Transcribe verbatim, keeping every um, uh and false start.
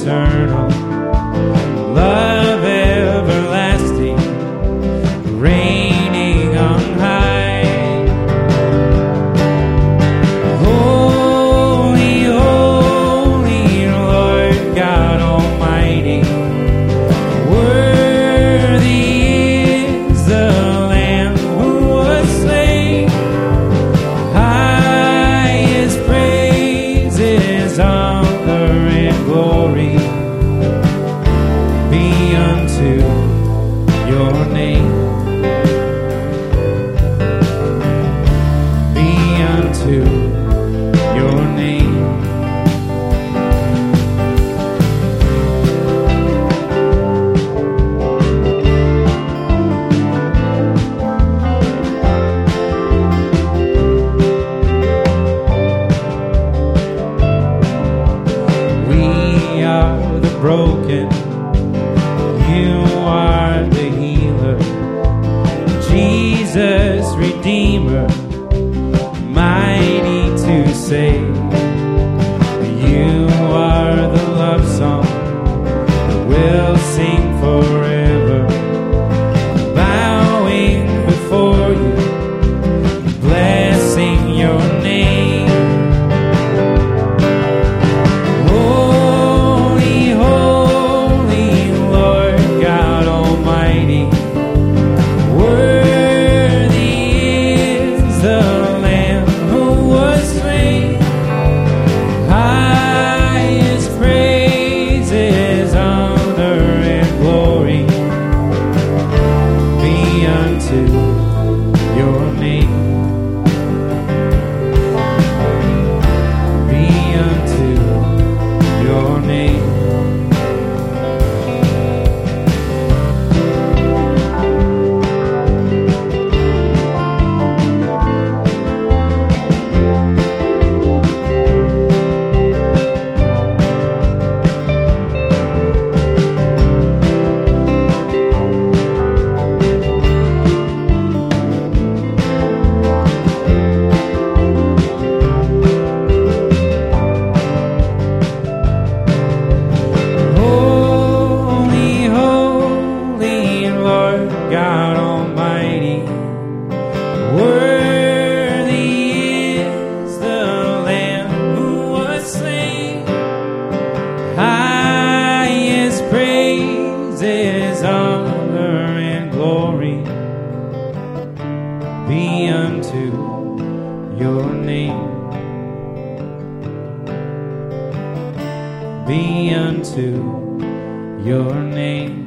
eternal, love everlasting, reigning on high. Holy, holy Lord God Almighty, worthy is the Lamb who was slain. Highest praises, honor and glory be unto your name. Be unto your name. We are the broken, you are the healer, Jesus Redeemer, mighty to save. You are the love song that we'll sing forever, bowing before you, blessing your name. Holy, holy Lord God Almighty, worthy is the Lamb who was slain. Highest praises, honor and glory be unto your name. Be unto your name. Holy, holy Lord God Almighty, worthy is the Lamb who was slain. Highest praises, honor and glory be unto your name. Be unto your name.